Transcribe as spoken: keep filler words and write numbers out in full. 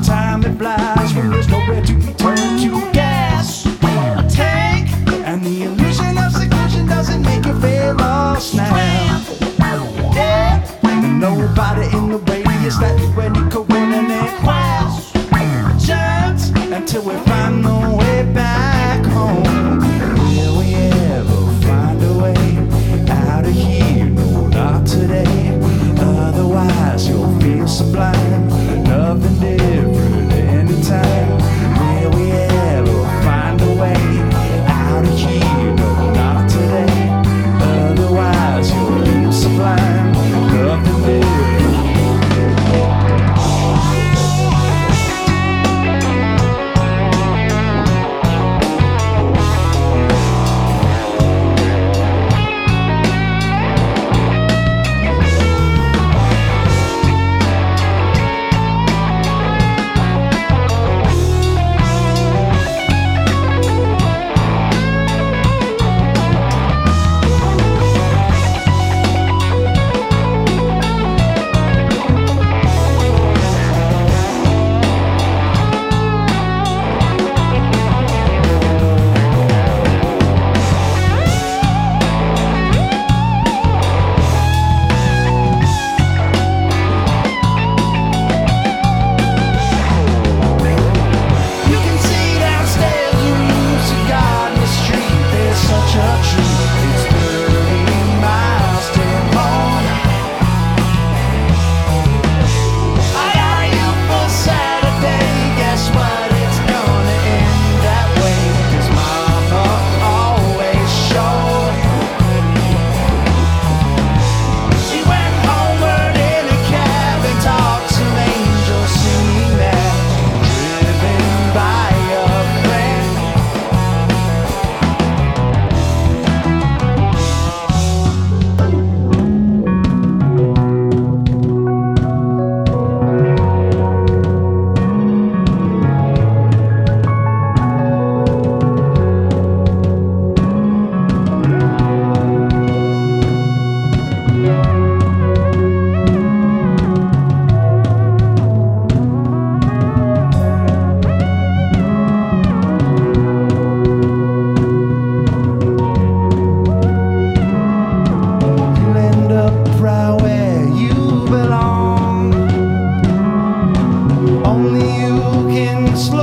time it flies when there's nowhere to return to. Gas a tank, and the illusion of seclusion doesn't make you feel lost now. Yeah, and nobody in the radius that you when you coordinate questions until we find the way back home. Will we ever find a way out of here? No, not today. Otherwise you'll feel sublime. Nothing different anytime. Will we ever find a way out of here? No, not today. Otherwise you'll feel sublime. Nothing different. Only you can slow